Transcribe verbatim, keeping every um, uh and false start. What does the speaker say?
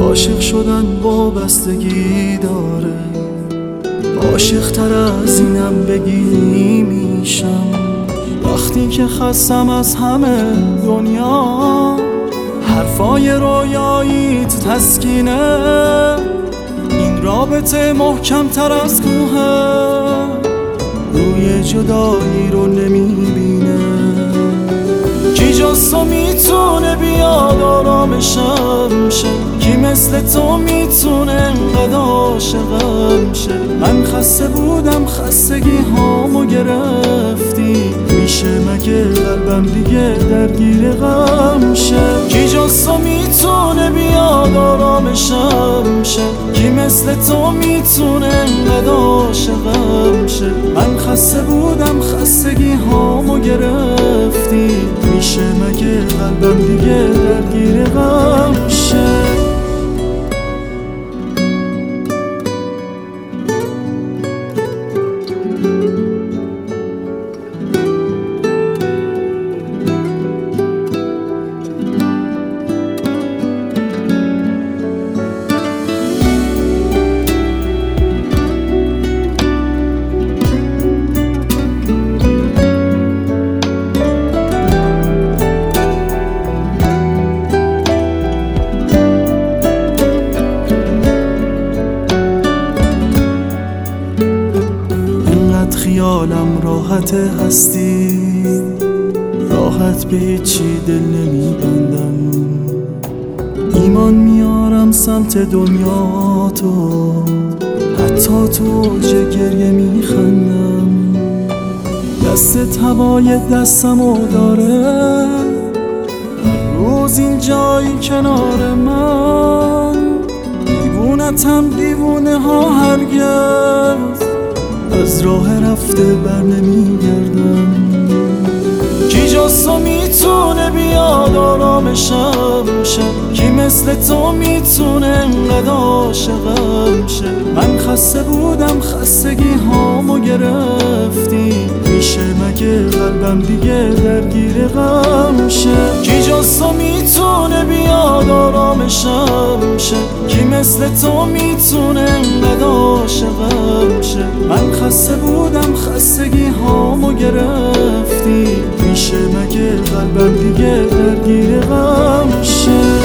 عاشق شدن وابستگی داره، عاشق تر از اینم بگی میشم. وقتی که خستم از همه دنیا، حرفای رویاییت تسکینه. این رابطه محکم تر از کوهه، روی جدایی رو نمیبینه. کی جز تو میتونه بیاد آرامشم شه؟ کی مثل تو میتونه انقدر عاشقم شه؟ من خسته بودم، خستگی هامو گرفتی. میشه مگه قلبم دیگه درگیر غم شه؟ کی جز تو میتونه بیاد آرامشم شه؟ کی مثل تو میتونه انقدر عاشقم شه؟ من خسته بودم، خستگی هامو گرفتی. میشه مگه قلبم دیگه درگیر غم شه؟ خیالم راحت هستی، راحت به هیچی دل نمیبندم. ایمان میارم سمت دنیا تو، حتی تو چه گریه میخندم. دستت هوای دستمو داره، هر روز این جایی کنار من. دیوونتم دیوونه ها هرگز، از راه رفته بر نمیگردم. کی جز تو میتونه بیاد آرامشم شه؟ کی مثل تو میتونه انقدر عاشقم شه؟ من خسته بودم، خستگی هامو گرفتی. میشه مگه قلبم دیگه درگیر غم شه؟ کی جز تو میتونه بیاد آرامشم شه؟ کی مثل تو میتونه انقدر عاشقم شه؟ من خسته بودم، خستگی هامو گرفتی. میشه مگه قلبم دیگه درگیر غم شه؟